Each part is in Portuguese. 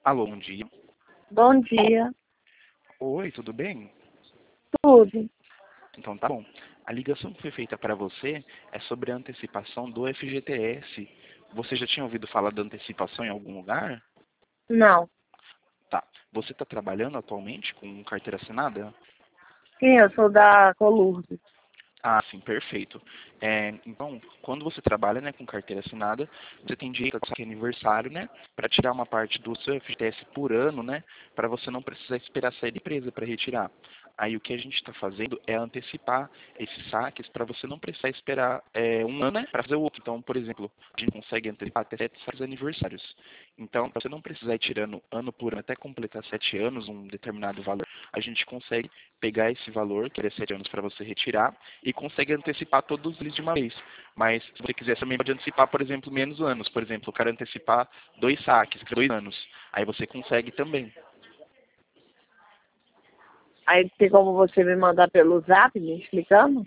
Alô, bom dia. Bom dia, Oi, tudo bem? tudo. Então tá bom. A ligação que foi feita para você é sobre a antecipação do FGTS. Você já tinha ouvido falar da antecipação em algum lugar? Não. Tá. Você está trabalhando atualmente com carteira assinada? Sim, eu sou da Colurde. Ah, sim, perfeito. Então, quando você trabalha, né, com carteira assinada, você tem direito a aniversário, né, para tirar uma parte do seu FGTS por ano, né, para você não precisar esperar sair da empresa para retirar. Aí o que a gente está fazendo é antecipar esses saques para você não precisar esperar um ano, né, para fazer o outro. Então, por exemplo, a gente consegue antecipar até 7 saques aniversários. Então, para você não precisar ir tirando ano por ano até completar 7 anos, um determinado valor, a gente consegue pegar esse valor, que é 7 anos para você retirar, e consegue antecipar todos eles de uma vez. Mas se você quiser também pode antecipar, por exemplo, menos anos. Por exemplo, eu quero antecipar 2 saques, 2 anos. Aí você consegue também. Aí tem como você me mandar pelo zap me explicando?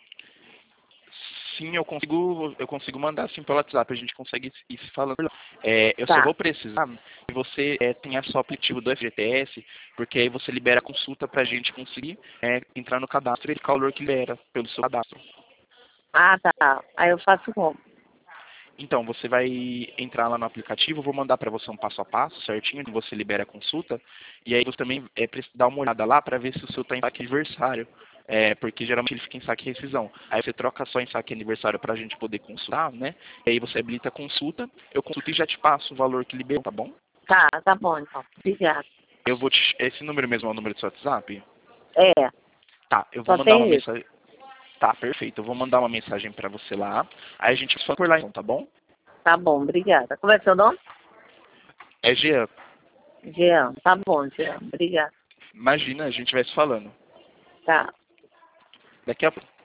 Sim, eu consigo mandar assim pelo WhatsApp, a gente consegue ir se falando. Eu só Tá, vou precisar que você tenha só o aplicativo do FGTS, porque aí você libera a consulta para a gente conseguir entrar no cadastro e o valor que libera pelo seu cadastro. Ah, tá. Aí eu faço como? Então, você vai entrar lá no aplicativo, eu vou mandar para você um passo a passo certinho, que você libera a consulta, e aí você também precisa dar uma olhada lá para ver se o seu está em saque aniversário, porque geralmente ele fica em saque rescisão. Aí você troca só em saque aniversário para a gente poder consultar, né? E aí você habilita a consulta, eu consulto e já te passo o valor que liberou, tá bom? Tá bom então. Obrigada. Esse número mesmo é o número do seu WhatsApp? É, Tá, eu vou só mandar uma tem isso. mensagem. Tá, perfeito. Eu vou mandar uma mensagem para você lá. Aí a gente só por lá então, tá bom? Tá bom, obrigada. Como é seu nome? É Jean. Jean. Tá bom, Jean. Obrigada. Imagina, a gente vai se falando. Tá. Daqui a pouco.